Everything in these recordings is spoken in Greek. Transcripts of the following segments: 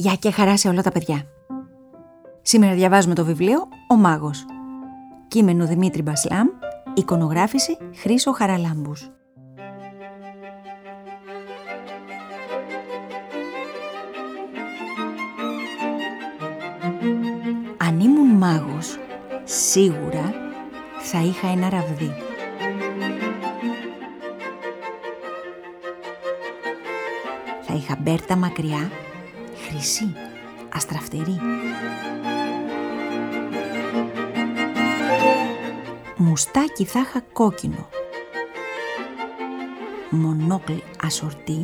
Γεια και χαρά σε όλα τα παιδιά. Σήμερα διαβάζουμε το βιβλίο «Ο Μάγος». Κείμενο Δημήτρη Μπασλάμ, εικονογράφηση Χρήσο Χαραλάμπους. Αν ήμουν μάγος, σίγουρα θα είχα ένα ραβδί. Θα είχα μπέρτα μακριά, χρυσή, αστραφτερή. Μουστάκι θα είχα κόκκινο. Μονόκλ ασορτί.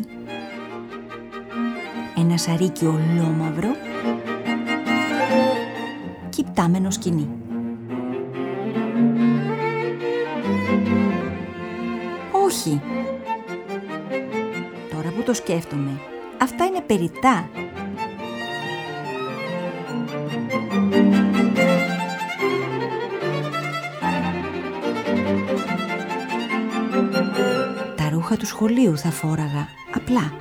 Ένα σαρίκι ολόμαυρο. Κυπτάμενο σκοινί. Όχι. Τώρα που το σκέφτομαι, αυτά είναι περιττά. Τα ρούχα του σχολείου θα φόραγα, απλά.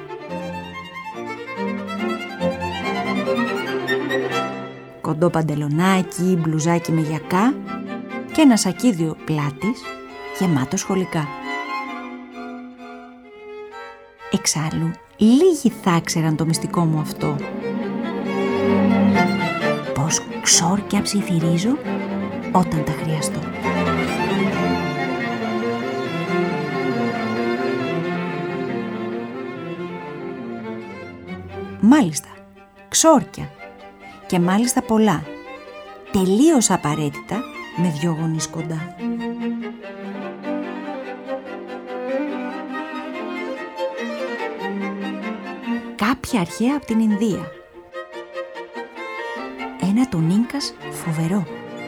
Κοντό παντελονάκι, μπλουζάκι με γιακά και ένα σακίδιο πλάτης γεμάτο σχολικά. Εξάλλου, λίγοι θα ξέραν το μυστικό μου αυτό. Πως ξόρκια ψιθυρίζω όταν τα χρειαστώ. Μάλιστα, ξόρκια. Και μάλιστα πολλά. Τελείως απαραίτητα με 2 γονείς κοντά. Κάποια αρχαία από την Ινδία. Ένα των Ίνκας φοβερό.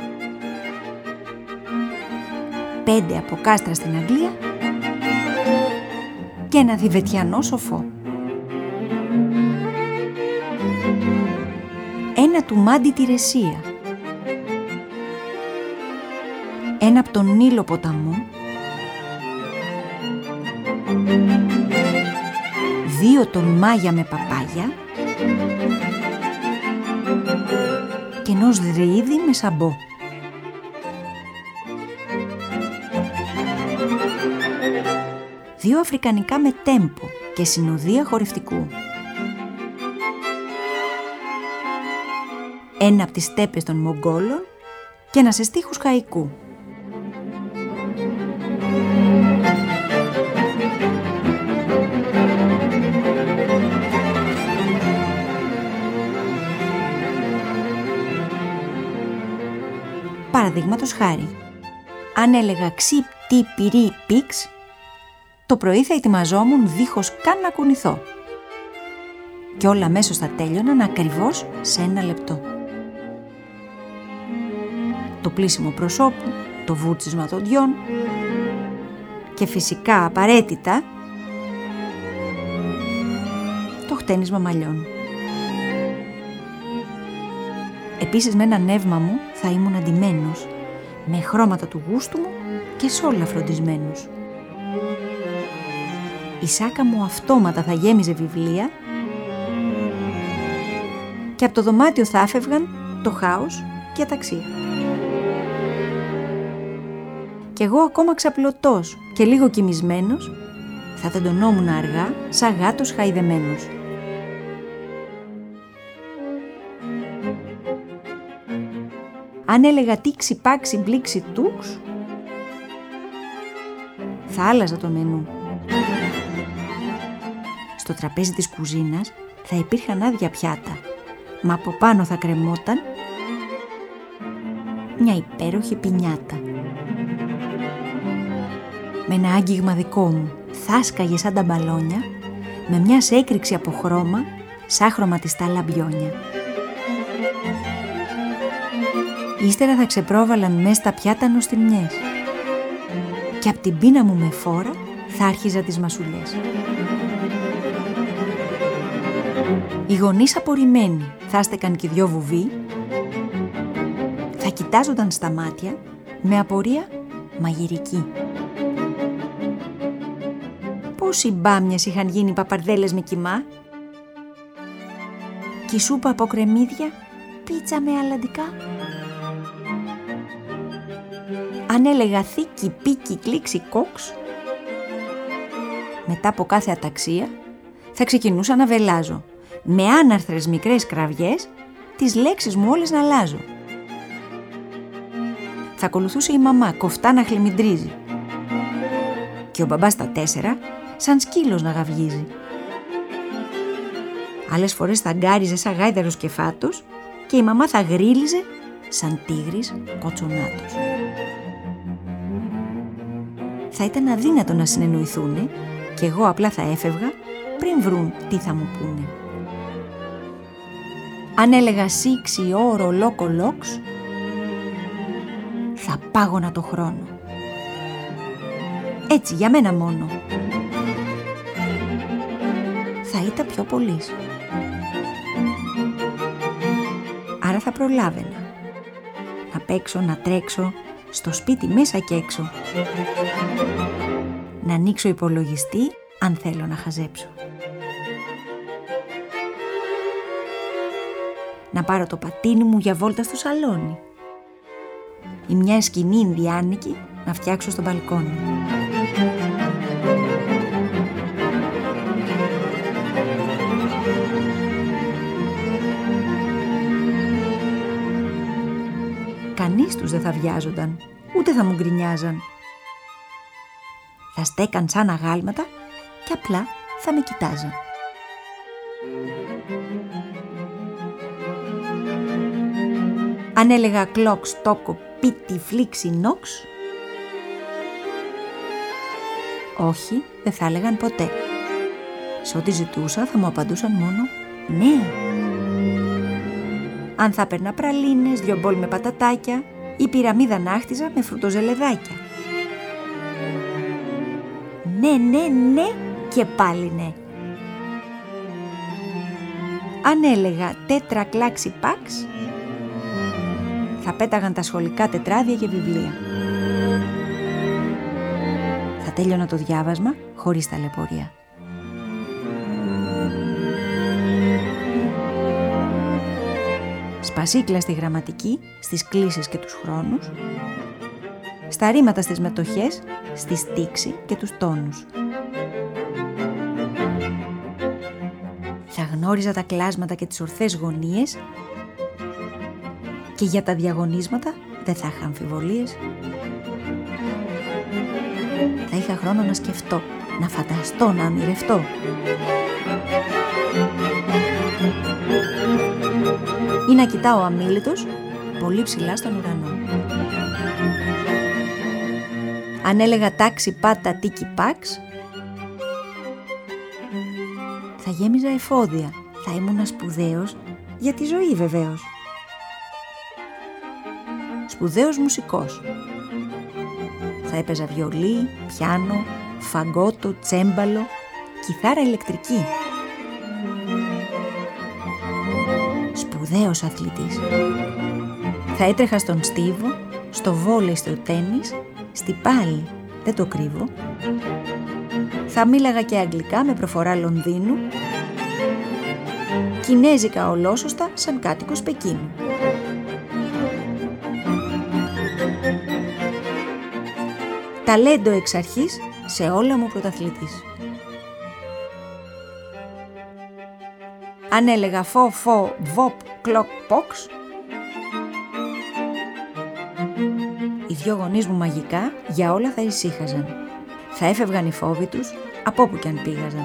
5 από Κάστρα στην Αγγλία και ένα Θιβετιανό σοφό. Ένα του Μάντι τη Ρεσία. Ένα από τον Νείλο ποταμό. 2 τον Μάγια με παπάγια και ενός Δρυΐδη με σαμπό. Δύο αφρικανικά με τέμπο και συνοδεία χορευτικού. Ένα από τις στέπες των Μογγόλων και ένα σε στίχους χαϊκού. Παραδείγματος χάρη, αν έλεγα ξύπ, τι, πυρί, πίξ, το πρωί θα ετοιμαζόμουν δίχως καν να κουνηθώ. Και όλα αμέσως θα τέλειωναν ακριβώς σε 1 λεπτό. Το πλύσιμο προσώπου, το βούτσισμα δοντιών και φυσικά απαραίτητα το χτένισμα μαλλιών. Επίσης με ένα νεύμα μου θα ήμουν αντιμένος, με χρώματα του γούστου μου και σόλα φροντισμένους. Η σάκα μου αυτόματα θα γέμιζε βιβλία και από το δωμάτιο θα άφευγαν το χάος και αταξία. Κι εγώ ακόμα ξαπλωτός και λίγο κοιμισμένος θα τεντωνόμουν αργά σαν γάτος χαϊδεμένος. Αν έλεγα τι ξυπάξει μπλήξει τούξ, θα άλλαζα το μενού. Στο τραπέζι της κουζίνας θα υπήρχαν άδεια πιάτα, μα από πάνω θα κρεμόταν μια υπέροχη πινιάτα. Με ένα άγγιγμα δικό μου θα σκαγε σαν τα μπαλόνια, με μια έκρηξη από χρώμα σαν χρωματιστά λαμπιόνια. Ύστερα θα ξεπρόβαλαν μες στα πιάτα νοστιμιές και απ' την πείνα μου με φόρα θα άρχιζα τις μασουλιές. Οι γονείς απορριμμένοι θα στεκαν κι 2 βουβοί, θα κοιτάζονταν στα μάτια με απορία μαγειρική. Πόσοι μπάμιες είχαν γίνει παπαρδέλες με κιμά κι σούπα από κρεμμύδια, πίτσα με αλαντικά. Αν έλεγα θήκη, πίκη, κλίξη, κόξ, μετά από κάθε αταξία θα ξεκινούσα να βελάζω, με άναρθρες μικρές κραυγές, τις λέξεις μου όλες να αλλάζω. Θα ακολουθούσε η μαμά κοφτά να χλιμιντρίζει και ο μπαμπάς στα 4 σαν σκύλος να γαυγίζει. Άλλες φορές θα γκάριζε σαν γάιδαρος κεφάτος και η μαμά θα γρίλιζε σαν τίγρης κοτσονάτος. Θα ήταν αδύνατο να συνεννοηθούνε και εγώ απλά θα έφευγα πριν βρουν τι θα μου πούνε. Αν έλεγα σίξη, όρο, λόκο, λόξ, θα πάγωνα το χρόνο. Έτσι, για μένα μόνο. Θα ήταν πιο πολύς. Άρα θα προλάβαινα. Να παίξω, να τρέξω, στο σπίτι μέσα και έξω. Να ανοίξω υπολογιστή, αν θέλω να χαζέψω. Να πάρω το πατίνι μου για βόλτα στο σαλόνι. Ή μια σκηνή ινδιάνικη να φτιάξω στο μπαλκόνι. Κανείς τους δεν θα βιάζονταν, ούτε θα μου γκρινιάζαν. Θα στέκαν σαν αγάλματα και απλά θα με κοιτάζαν. Αν έλεγα κλόξ, τόκο, πίτι, φλίξη, νόξ, όχι, δεν θα έλεγαν ποτέ. Σε ό,τι ζητούσα θα μου απαντούσαν μόνο ναι. Αν θα έπαιρνα πραλίνες, 2 μπολ με πατατάκια ή πυραμίδα να χτίζα με φρουτοζελεδάκια. Ναι, ναι, ναι και πάλι ναι. Αν έλεγα τέτρα κλάξη παξ, θα πέταγαν τα σχολικά τετράδια και βιβλία. Θα τέλειωνα το διάβασμα χωρίς ταλαιπωρία. Σπασίκλα στη γραμματική, στις κλίσεις και τους χρόνους, στα ρήματα στις μετοχές, στη στίξη και τους τόνους. Θα γνώριζα τα κλάσματα και τις ορθές γωνίες και για τα διαγωνίσματα δεν θα είχα αμφιβολίες. Θα είχα χρόνο να σκεφτώ, να φανταστώ, να ονειρευτώ. Ή να κοιτάω αμίλητος πολύ ψηλά στον ουρανό. Αν έλεγα τάξη, πάτα, τίκι, πάξ, θα γέμιζα εφόδια, θα ήμουνα σπουδαίος για τη ζωή βεβαίως. Σπουδαίος μουσικός. Θα έπαιζα βιολί, πιάνο, φαγκότο, τσέμπαλο, κιθάρα ηλεκτρική. Σπουδαίος αθλητής. Θα έτρεχα στον στίβο, στο βόλεϊ, στο τένις, στη πάλη, δεν το κρύβω. Θα μίλαγα και αγγλικά με προφορά Λονδίνου, κινέζικα ολόσωστα σαν κάτοικος Πεκίνου. Ταλέντο εξ αρχής σε όλα μου πρωταθλητής. Αν έλεγα φω, φω, βοπ, κλοκ, πόξ, οι 2 γονείς μου μαγικά για όλα θα ησύχαζαν. Θα έφευγαν οι φόβοι τους από όπου κι αν πήγαζαν.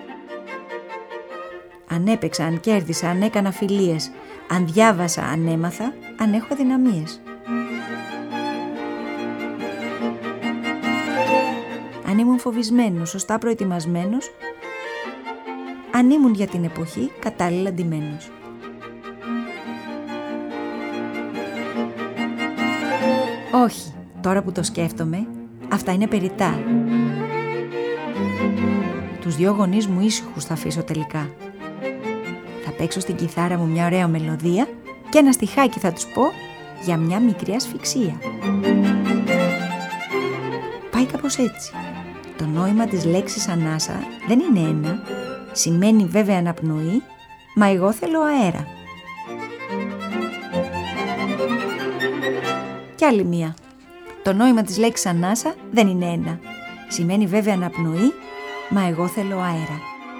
Αν έπαιξα, αν κέρδισα, αν έκανα φιλίες, αν διάβασα, αν έμαθα, αν έχω αδυναμίες. Αν ήμουν φοβισμένος, σωστά προετοιμασμένος, αν ήμουν για την εποχή κατάλληλα ντυμένος. Όχι, τώρα που το σκέφτομαι, αυτά είναι περιττά. Τους 2 γονείς μου ήσυχους θα αφήσω τελικά. Θα παίξω στην κιθάρα μου μια ωραία μελωδία και ένα στιχάκι θα τους πω για μια μικρή ασφυξία. Πάει κάπως έτσι. Το νόημα της λέξης ανάσα δεν είναι ένα, σημαίνει βέβαια αναπνοή Μα εγώ θέλω αέρα. Κι άλλη μία. Το νόημα της λέξης ανάσα δεν είναι ένα. Σημαίνει βέβαια αναπνοή, μα εγώ θέλω αέρα.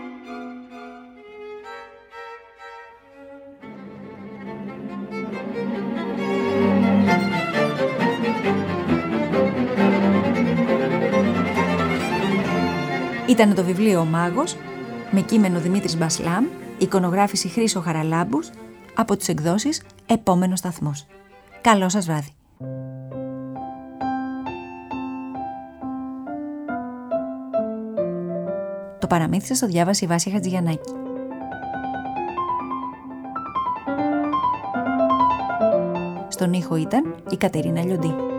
Ήταν το βιβλίο «Ο Μάγος», με κείμενο Δημήτρης Μπασλάμ, εικονογράφηση Χρήσο Χαραλάμπους, από τις εκδόσεις Επόμενος Σταθμός. Καλό σας βράδυ. Το παραμύθι σας το διάβασε η Βάσια Χατζηγιαννάκη. Στον ήχο ήταν η Κατερίνα Λιοντή.